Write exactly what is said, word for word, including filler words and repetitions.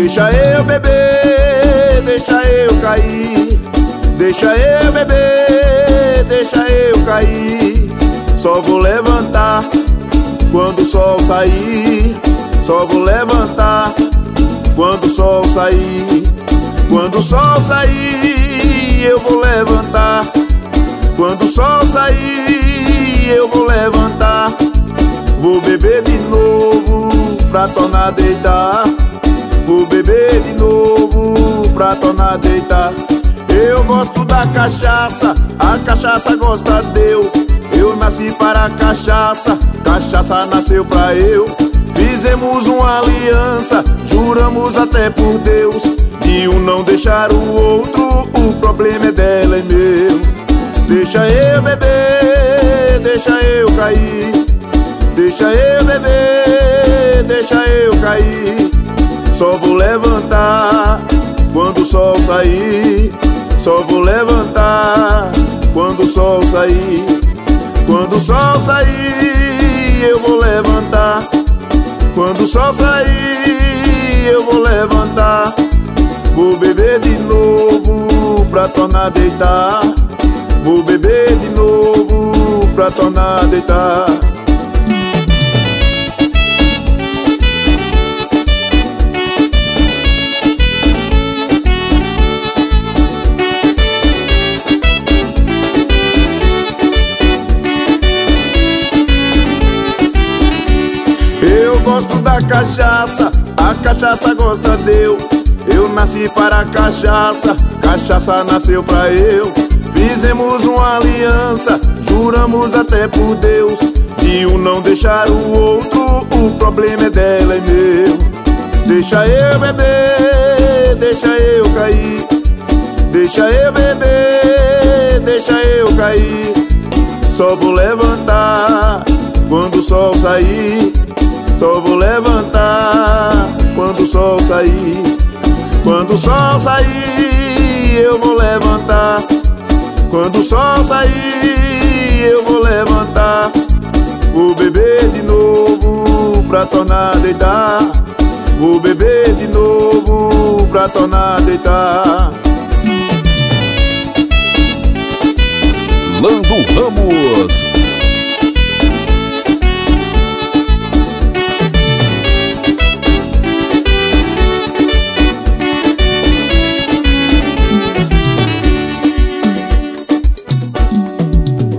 Deixa eu beber, deixa eu cair. Deixa eu beber, deixa eu cair. Só vou levantar quando o sol sair. Só vou levantar quando o sol sair. Quando o sol sair, eu vou levantar. Quando o sol sair, eu vou levantar. Vou beber de novo pra tornar a deitar. Vou beber de novo pra tornar a deitar. Eu gosto da cachaça, a cachaça gosta de eu. Eu nasci para a cachaça, cachaça nasceu pra eu. Fizemos uma aliança, juramos até por Deus, de um não deixar o outro, o problema é dela e meu. Deixa eu beber, deixa eu cair. Deixa eu beber, deixa eu cair. Só vou levantar quando o sol sair. Só vou levantar quando o sol sair. Quando o sol sair, eu vou levantar. Quando o sol sair, eu vou levantar. Vou beber de novo pra tornar a deitar. Vou beber de novo pra tornar a deitar. Eu gosto da cachaça, a cachaça gosta de eu. Eu nasci para a cachaça, cachaça nasceu pra eu. Fizemos uma aliança, juramos até por Deus, de um não deixar o outro, o problema é dela e meu. Deixa eu beber, deixa eu cair. Deixa eu beber, deixa eu cair. Só vou levantar quando o sol sair. Só vou levantar quando o sol sair. Quando o sol sair, eu vou levantar. Quando o sol sair, eu vou levantar. Vou beber de novo pra tornar a deitar. Vou beber de novo pra tornar a deitar. Lando Ramos.